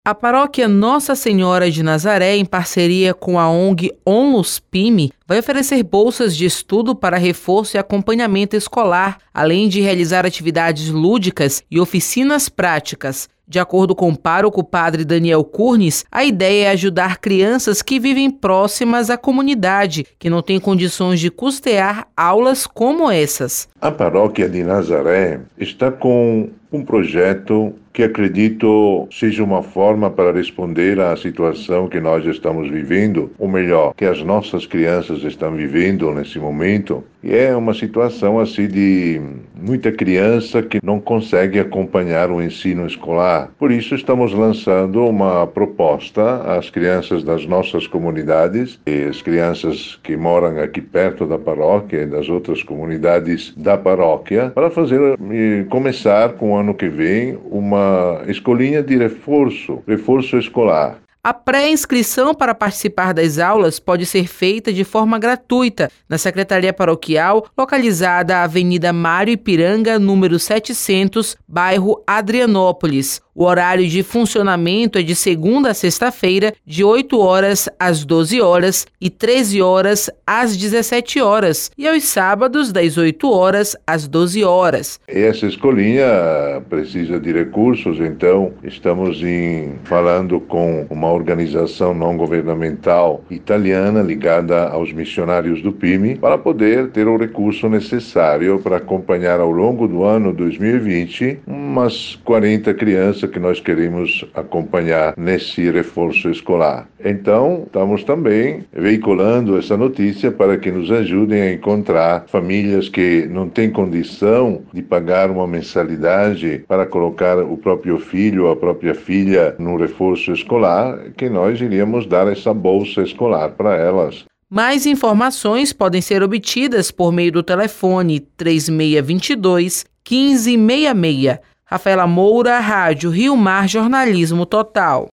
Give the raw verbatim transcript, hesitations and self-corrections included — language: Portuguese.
A paróquia Nossa Senhora de Nazaré, em parceria com a O N G Onlus Pime, vai oferecer bolsas de estudo para reforço e acompanhamento escolar, além de realizar atividades lúdicas e oficinas práticas. De acordo com o pároco padre Daniel Curnes, a ideia é ajudar crianças que vivem próximas à comunidade, que não têm condições de custear aulas como essas. A paróquia de Nazaré está com um projeto que acredito seja uma forma para responder à situação que nós estamos vivendo, ou melhor, que as nossas crianças estão vivendo nesse momento. E é uma situação assim de muita criança que não consegue acompanhar o ensino escolar. Por isso estamos lançando uma proposta às crianças das nossas comunidades, e as crianças que moram aqui perto da paróquia e das outras comunidades da paróquia, para fazer e começar com o ano que vem uma escolinha de reforço, reforço escolar. A pré-inscrição para participar das aulas pode ser feita de forma gratuita na Secretaria Paroquial, localizada à Avenida Mário Ipiranga, número setecentos, bairro Adrianópolis. O horário de funcionamento é de segunda a sexta-feira, de oito horas às doze horas e treze horas às dezessete horas, e aos sábados, das oito horas às doze horas. Essa escolinha precisa de recursos, então estamos em, falando com uma organização não governamental italiana ligada aos missionários do Pime para poder ter o recurso necessário para acompanhar ao longo do ano dois mil e vinte umas quarenta crianças que nós queremos acompanhar nesse reforço escolar. Então, estamos também veiculando essa notícia para que nos ajudem a encontrar famílias que não têm condição de pagar uma mensalidade para colocar o próprio filho ou a própria filha no reforço escolar, que nós iríamos dar essa bolsa escolar para elas. Mais informações podem ser obtidas por meio do telefone três seis dois dois, um cinco seis seis. Rafaela Moura, Rádio Rio Mar Jornalismo Total.